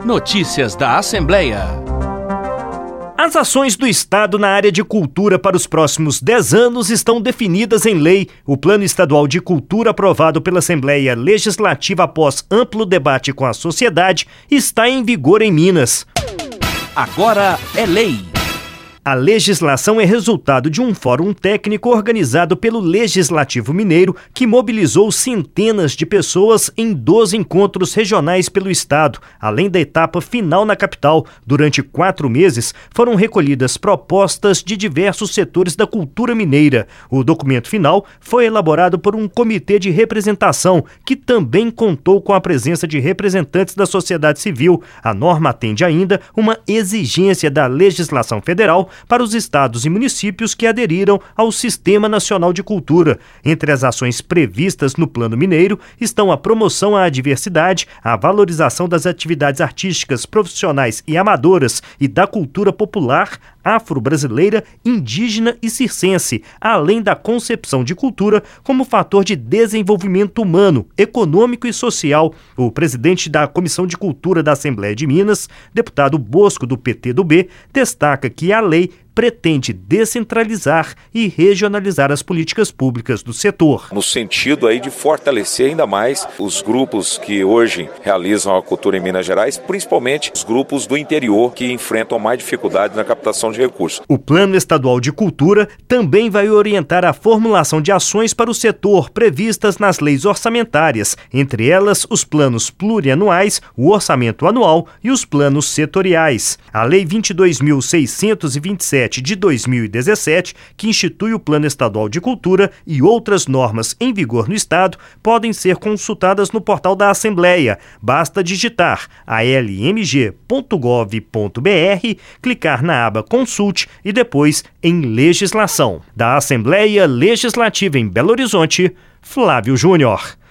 Notícias da Assembleia. As ações do Estado na área de cultura para os próximos 10 anos estão definidas em lei. O Plano Estadual de Cultura, aprovado pela Assembleia Legislativa após amplo debate com a sociedade, está em vigor em Minas. Agora é lei. A legislação é resultado de um fórum técnico organizado pelo Legislativo Mineiro, que mobilizou centenas de pessoas em 12 encontros regionais pelo estado. Além da etapa final na capital, durante 4 meses foram recolhidas propostas de diversos setores da cultura mineira. O documento final foi elaborado por um comitê de representação, que também contou com a presença de representantes da sociedade civil. A norma atende ainda uma exigência da legislação federal para os estados e municípios que aderiram ao Sistema Nacional de Cultura. Entre as ações previstas no Plano Mineiro estão a promoção à diversidade, a valorização das atividades artísticas, profissionais e amadoras e da cultura popular, afro-brasileira, indígena e circense, além da concepção de cultura como fator de desenvolvimento humano, econômico e social. O presidente da Comissão de Cultura da Assembleia de Minas, deputado Bosco, do PTdoB, destaca que a lei pretende descentralizar e regionalizar as políticas públicas do setor. No sentido aí de fortalecer ainda mais os grupos que hoje realizam a cultura em Minas Gerais, principalmente os grupos do interior que enfrentam mais dificuldades na captação de recursos. O Plano Estadual de Cultura também vai orientar a formulação de ações para o setor previstas nas leis orçamentárias, entre elas os planos plurianuais, o orçamento anual e os planos setoriais. A Lei 22.627 de 2017, que institui o Plano Estadual de Cultura, e outras normas em vigor no Estado podem ser consultadas no portal da Assembleia. Basta digitar almg.gov.br, clicar na aba Consulte e depois em Legislação. Da Assembleia Legislativa em Belo Horizonte, Flávio Júnior.